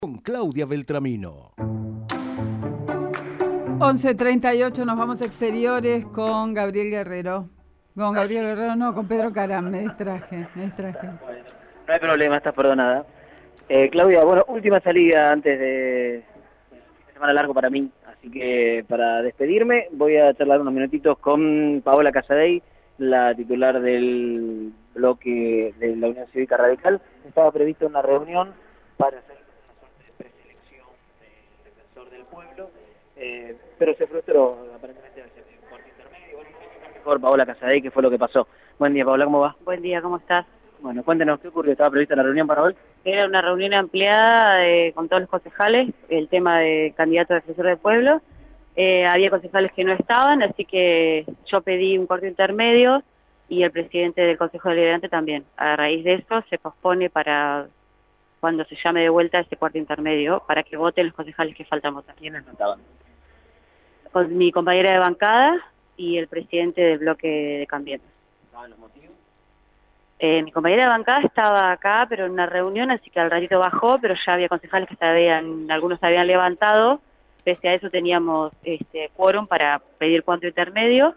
Con Claudia Beltramino. 11:38 nos vamos a exteriores con Gabriel Guerrero. Con Gabriel Guerrero, no, con Pedro Caram, me distraje. Bueno, no hay problema, estás perdonada. Claudia, bueno, última salida antes de semana largo para mí, así que para despedirme voy a charlar unos minutitos con Paola Casadei, la titular del bloque de la Unión Cívica Radical. Estaba prevista una reunión para hacer una suerte de preselección del defensor del pueblo, pero se frustró, aparentemente se dio un cuarto intermedio. Bueno, mejor Paola Casadei, ¿qué fue lo que pasó? Buen día, Paola, ¿cómo va? Buen día, ¿cómo estás? Bueno, cuéntenos, ¿qué ocurrió? ¿Estaba prevista la reunión para hoy? Era una reunión ampliada con todos los concejales, el tema de candidato a defensor del pueblo. Había concejales que no estaban, así que yo pedí un cuarto intermedio y el presidente del Consejo Deliberante también. A raíz de eso se pospone para cuando se llame de vuelta ese cuarto intermedio para que voten los concejales que faltan votar. ¿Quiénes no estaban? Con mi compañera de bancada y el presidente del bloque de Cambiemos. ¿Estaban los motivos? Mi compañera de bancada estaba acá, pero en una reunión, así que al ratito bajó, pero ya había concejales que algunos se habían levantado. Pese a eso teníamos quórum para pedir cuarto intermedio,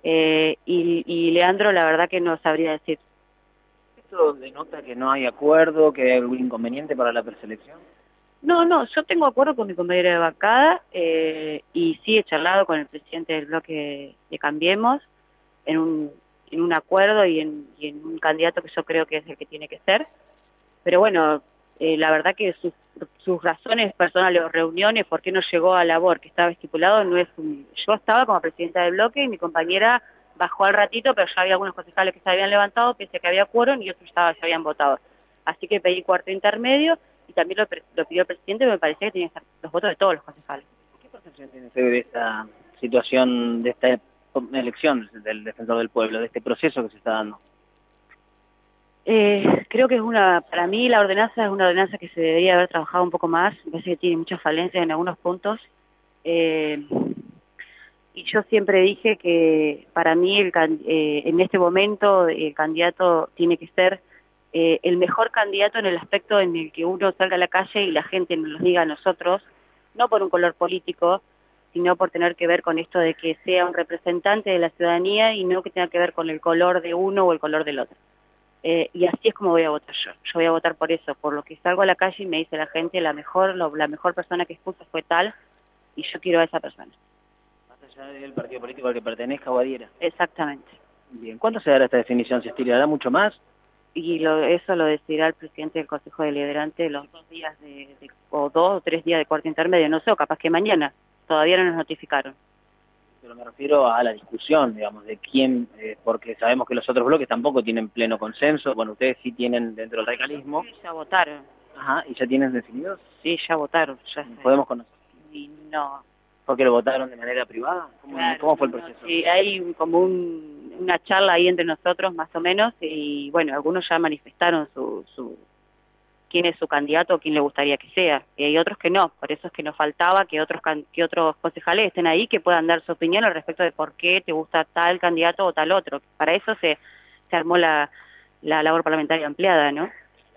y Leandro la verdad que no sabría decir. ¿Esto denota que no hay acuerdo, que hay algún inconveniente para la preselección? No, yo tengo acuerdo con mi compañera de bancada, y sí he charlado con el presidente del bloque de Cambiemos en un acuerdo y en un candidato que yo creo que es el que tiene que ser. Pero bueno, la verdad que sus razones personales o reuniones, por qué no llegó a labor que estaba estipulado, no es yo estaba como presidenta del bloque y mi compañera bajó al ratito, pero ya había algunos concejales que se habían levantado, pensé que había quórum y otros ya habían votado. Así que pedí cuarto intermedio y también lo pidió el presidente, y me parecía que tenía que estar los votos de todos los concejales. ¿Qué percepción tiene usted de esta situación, de esta elección del defensor del pueblo, de este proceso que se está dando? Creo que para mí la ordenanza es una ordenanza que se debería haber trabajado un poco más. Me parece que tiene muchas falencias en algunos puntos. Y yo siempre dije que para mí en este momento el candidato tiene que ser el mejor candidato en el aspecto en el que uno salga a la calle y la gente nos lo diga a nosotros, no por un color político, sino por tener que ver con esto de que sea un representante de la ciudadanía y no que tenga que ver con el color de uno o el color del otro. Y así es como voy a votar yo. Yo voy a votar por eso, por lo que salgo a la calle y me dice la gente, la mejor persona que expuso fue tal, y yo quiero a esa persona. Más allá del partido político al que pertenezca o adhiera. Exactamente. Bien, ¿cuándo se dará esta definición? ¿Se estirará mucho más? Y eso lo decidirá el presidente del Consejo Deliberante los 2 días o 2 o 3 días de cuarto intermedio, no sé, o capaz que mañana. Todavía no nos notificaron. Pero me refiero a la discusión, digamos, de quién, porque sabemos que los otros bloques tampoco tienen pleno consenso. Bueno, ustedes sí tienen dentro del radicalismo. Sí, ya votaron. Ajá, ¿y ya tienen definidos? Sí, ya votaron. ¿Podemos conocer? Y no. ¿Por qué lo votaron de manera privada? ¿Cómo fue el proceso? Sí, hay como una charla ahí entre nosotros, más o menos, y bueno, algunos ya manifestaron quién es su candidato o quién le gustaría que sea, y hay otros que no. Por eso es que nos faltaba que otros concejales estén ahí, que puedan dar su opinión al respecto de por qué te gusta tal candidato o tal otro. Para eso se armó la labor parlamentaria ampliada, ¿no?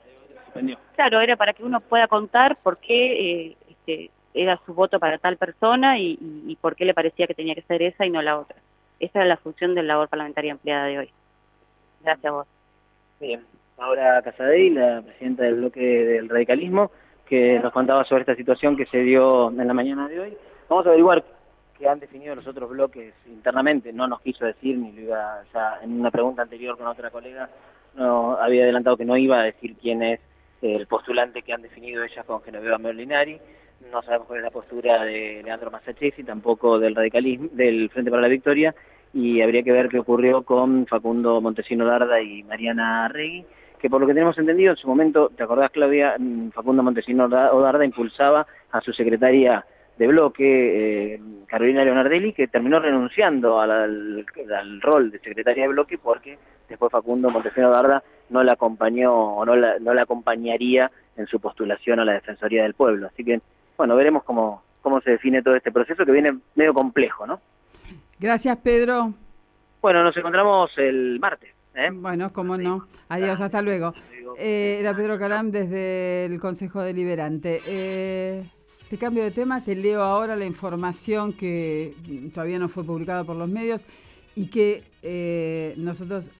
Claro, era para que uno pueda contar por qué era su voto para tal persona y por qué le parecía que tenía que ser esa y no la otra. Esa era la función de la labor parlamentaria ampliada de hoy. Gracias a vos. Bien. Ahora Casadei, la presidenta del bloque del radicalismo, que nos contaba sobre esta situación que se dio en la mañana de hoy. Vamos a averiguar qué han definido los otros bloques internamente. No nos quiso decir, ni lo iba, ya en una pregunta anterior con otra colega, no había adelantado que no iba a decir quién es el postulante que han definido ellas con Genoveva Merlinari. No sabemos cuál es la postura de Leandro Massachesi, tampoco del radicalismo, del Frente para la Victoria, y habría que ver qué ocurrió con Facundo Montesino Darda y Mariana Arregui, que por lo que tenemos entendido en su momento, ¿te acordás, Claudia? Facundo Montesino Darda impulsaba a su secretaria de bloque, Carolina Leonardelli, que terminó renunciando al rol de secretaria de bloque porque después Facundo Montesino Darda no la acompañó o no la acompañaría en su postulación a la Defensoría del Pueblo. Así que, bueno, veremos cómo se define todo este proceso que viene medio complejo, ¿no? Gracias, Pedro. Bueno, nos encontramos el martes. Bueno, cómo no. Adiós, hasta luego. Era Pedro Caram desde el Consejo Deliberante. Te cambio de tema, te leo ahora la información que todavía no fue publicada por los medios y que nosotros